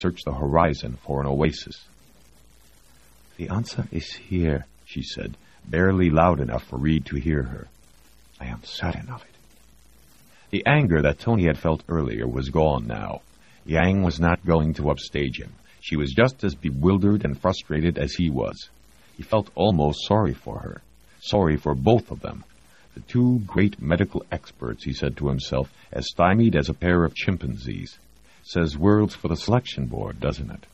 search the horizon for an oasis. "The answer is here," she said, barely loud enough for Reed to hear her. "I am certain of it." The anger that Tony had felt earlier was gone now. Yang was not going to upstage him. She was just as bewildered and frustrated as he was. He felt almost sorry for her, sorry for both of them. The two great medical experts, he said to himself, as stymied as a pair of chimpanzees. Says words for the selection board, doesn't it?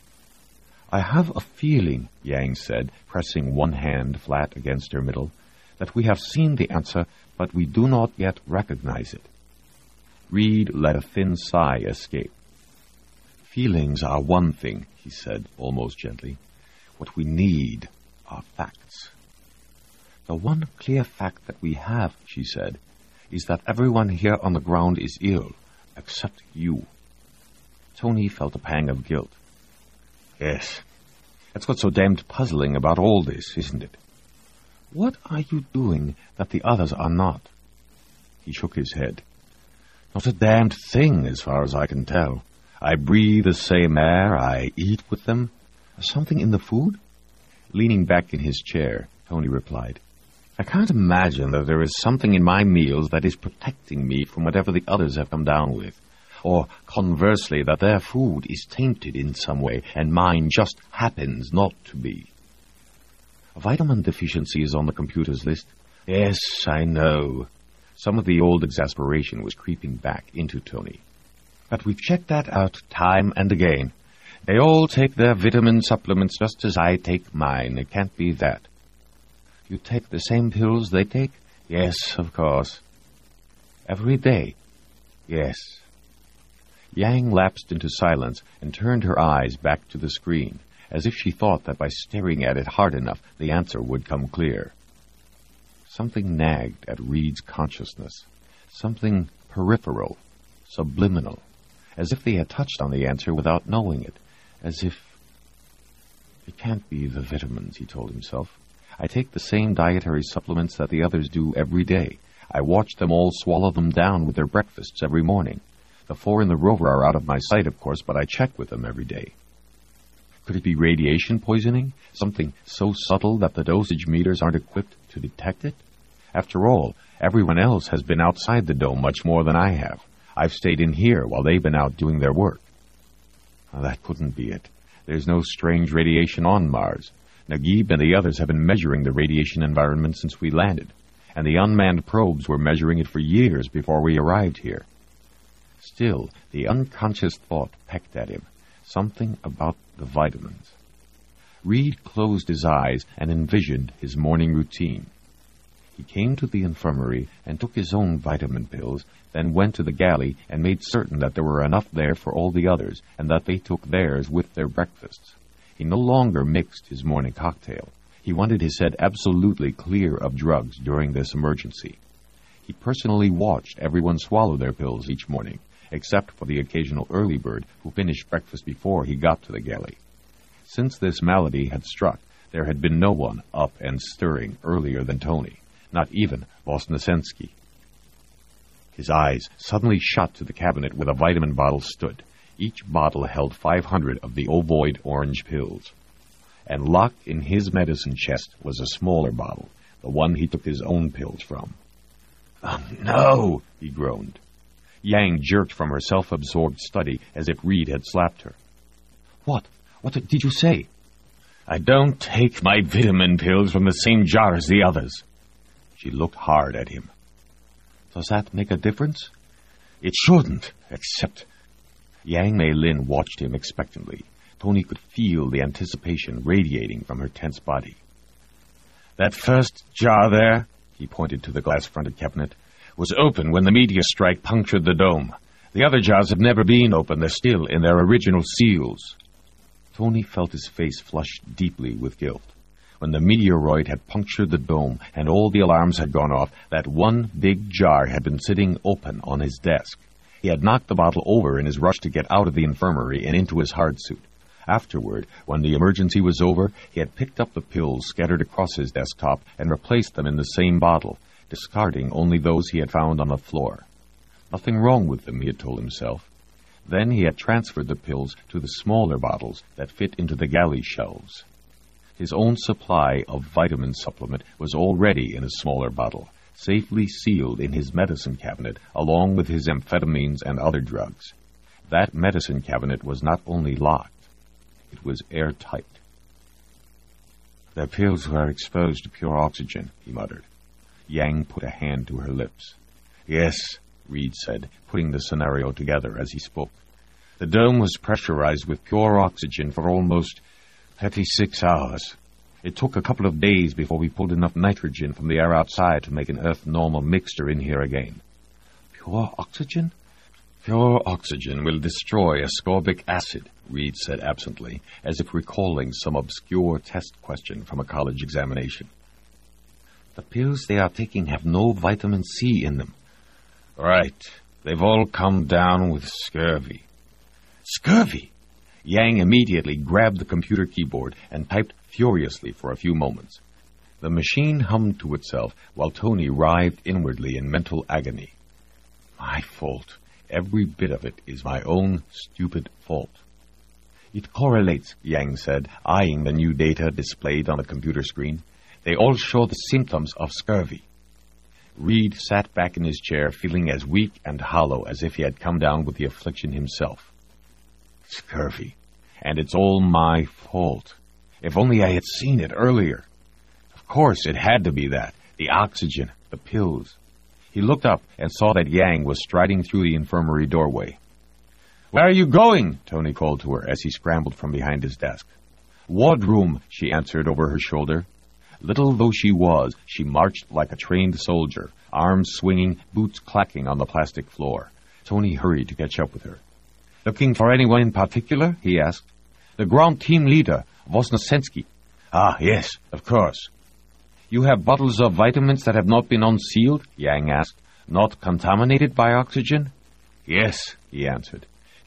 "I have a feeling," Yang said, pressing one hand flat against her middle, "that we have seen the answer, but we do not yet recognize it." Reed let a thin sigh escape. "Feelings are one thing," he said, almost gently. "What we need are facts." "The one clear fact that we have," she said, "is that everyone here on the ground is ill, except you." Tony felt a pang of guilt. "Yes, that's what's so damned puzzling about all this, isn't it?" "What are you doing that the others are not?" He shook his head. "Not a damned thing, as far as I can tell. I breathe the same air, I eat with them. Something in the food?" Leaning back in his chair, Tony replied, "I can't imagine that there is something in my meals that is protecting me from whatever the others have come down with. Or, conversely, that their food is tainted in some way, and mine just happens not to be." "A vitamin deficiency is on the computer's list." "Yes, I know." Some of the old exasperation was creeping back into Tony. "But we've checked that out time and again. They all take their vitamin supplements just as I take mine. It can't be that." "You take the same pills they take?" "Yes, of course." "Every day?" "Yes." Yang lapsed into silence and turned her eyes back to the screen, as if she thought that by staring at it hard enough the answer would come clear. Something nagged at Reed's consciousness, something peripheral, subliminal, as if they had touched on the answer without knowing it, as if... "It can't be the vitamins," he told himself. "I take the same dietary supplements that the others do every day. I watch them all swallow them down with their breakfasts every morning. The 4 in the rover are out of my sight, of course, but I check with them every day." Could it be radiation poisoning? Something so subtle that the dosage meters aren't equipped to detect it? After all, everyone else has been outside the dome much more than I have. I've stayed in here while they've been out doing their work. Oh, that couldn't be it. There's no strange radiation on Mars. Naguib and the others have been measuring the radiation environment since we landed, and the unmanned probes were measuring it for years before we arrived here. Still, the unconscious thought pecked at him. Something about the vitamins. Reed closed his eyes and envisioned his morning routine. He came to the infirmary and took his own vitamin pills, then went to the galley and made certain that there were enough there for all the others, and that they took theirs with their breakfasts. He no longer mixed his morning cocktail. He wanted his head absolutely clear of drugs during this emergency. He personally watched everyone swallow their pills each morning, except for the occasional early bird who finished breakfast before he got to the galley. Since this malady had struck, there had been no one up and stirring earlier than Tony, not even Vosnesensky. His eyes suddenly shot to the cabinet where the vitamin bottles stood. Each bottle held 500 of the ovoid orange pills. And locked in his medicine chest was a smaller bottle, the one he took his own pills from. "Oh, no!" he groaned. Yang jerked from her self-absorbed study as if Reed had slapped her. What did you say?" "I don't take my vitamin pills from the same jar as the others." She looked hard at him. "Does that make a difference?" "It shouldn't, except..." Yang Mei Lin watched him expectantly. Tony could feel the anticipation radiating from her tense body. "That first jar there," he pointed to the glass-fronted cabinet, "was open when the meteor strike punctured the dome. The other jars have never been open. They're still in their original seals." Tony felt his face flush deeply with guilt. When the meteoroid had punctured the dome and all the alarms had gone off, that one big jar had been sitting open on his desk. He had knocked the bottle over in his rush to get out of the infirmary and into his hard suit. Afterward, when the emergency was over, he had picked up the pills scattered across his desktop and replaced them in the same bottle, discarding only those he had found on the floor. Nothing wrong with them, he had told himself. Then he had transferred the pills to the smaller bottles that fit into the galley shelves. His own supply of vitamin supplement was already in a smaller bottle, safely sealed in his medicine cabinet along with his amphetamines and other drugs. That medicine cabinet was not only locked, it was airtight. "The pills were exposed to pure oxygen," he muttered. Yang put a hand to her lips. "Yes," Reed said, putting the scenario together as he spoke. "The dome was pressurized with pure oxygen for almost 36 hours. It took a couple of days before we pulled enough nitrogen from the air outside to make an Earth-normal mixture in here again." "Pure oxygen?" "Pure oxygen will destroy ascorbic acid," Reed said absently, as if recalling some obscure test question from a college examination. "The pills they are taking have no vitamin C in them." "Right. They've all come down with scurvy." "Scurvy?" Yang immediately grabbed the computer keyboard and typed furiously for a few moments. The machine hummed to itself while Tony writhed inwardly in mental agony. "My fault. Every bit of it is my own stupid fault." "It correlates," Yang said, eyeing the new data displayed on the computer screen. "They all show the symptoms of scurvy." Reed sat back in his chair, feeling as weak and hollow as if he had come down with the affliction himself. Scurvy. And it's all my fault. If only I had seen it earlier. Of course, it had to be that. The oxygen, the pills. He looked up and saw that Yang was striding through the infirmary doorway. "Where are you going?" Tony called to her as he scrambled from behind his desk. "Wardroom," she answered over her shoulder. Little though she was, she marched like a trained soldier, arms swinging, boots clacking on the plastic floor. Tony hurried to catch up with her. "Looking for anyone in particular?" he asked. "The ground team leader, Vosnesensky." "Ah, yes, of course." "You have bottles of vitamins that have not been unsealed?" Yang asked. "Not contaminated by oxygen?" "Yes," he answered.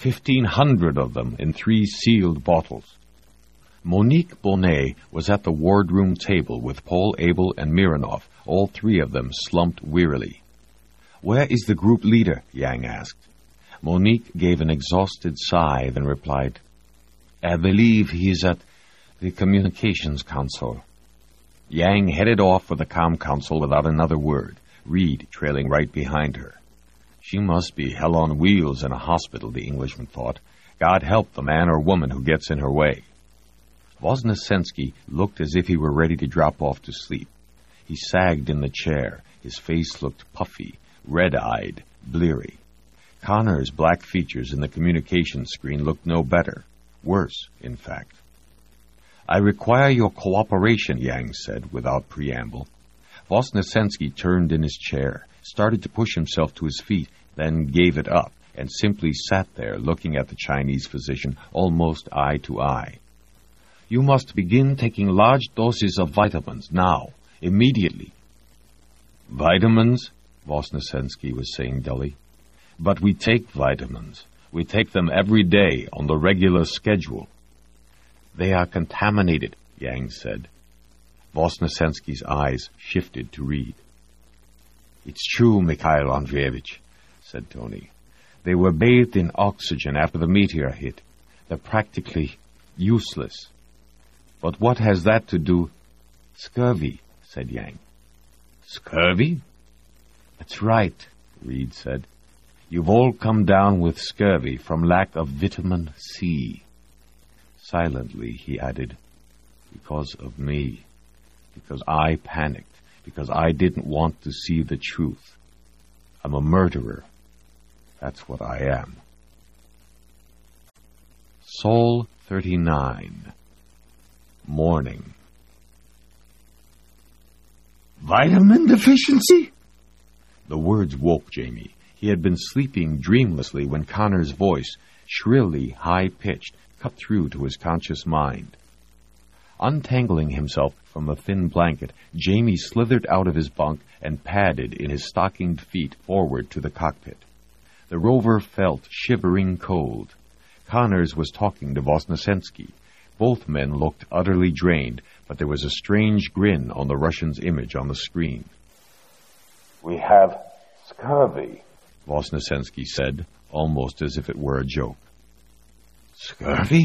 1,500 of them in 3 sealed bottles. Monique Bonnet was at the wardroom table with Paul Abel and Mironov, all 3 of them slumped wearily. "Where is the group leader?" Yang asked. Monique gave an exhausted sigh, then replied, "I believe he is at the communications console." Yang headed off for the comm console without another word, Reed trailing right behind her. She must be hell on wheels in a hospital, the Englishman thought. God help the man or woman who gets in her way. Vosnesensky looked as if he were ready to drop off to sleep. He sagged in the chair. His face looked puffy, red-eyed, bleary. Connor's black features in the communications screen looked no better. Worse, in fact. "I require your cooperation," Yang said, without preamble. Vosnesensky turned in his chair, started to push himself to his feet, then gave it up, and simply sat there looking at the Chinese physician almost eye to eye. "You must begin taking large doses of vitamins now, immediately." "Vitamins?" Vosnesensky was saying dully. "But we take vitamins. We take them every day on the regular schedule." "They are contaminated," Yang said. Vosnesensky's eyes shifted to Reed. "It's true, Mikhail Andreevich," said Tony. "They were bathed in oxygen after the meteor hit. They're practically useless. But what has that to do?" "Scurvy," said Yang. "Scurvy?" "That's right," Reed said. "You've all come down with scurvy from lack of vitamin C." Silently, he added, "Because of me. Because I panicked. Because I didn't want to see the truth. I'm a murderer. That's what I am." Sol 39. Morning. "Vitamin deficiency?" The words woke Jamie. He had been sleeping dreamlessly when Connor's voice, shrilly high-pitched, cut through to his conscious mind. Untangling himself from a thin blanket, Jamie slithered out of his bunk and padded in his stockinged feet forward to the cockpit. The rover felt shivering cold. Connors was talking to Vosnesensky. Both men looked utterly drained, but there was a strange grin on the Russian's image on the screen. "We have scurvy," Vosnesensky said, almost as if it were a joke. Scurvy?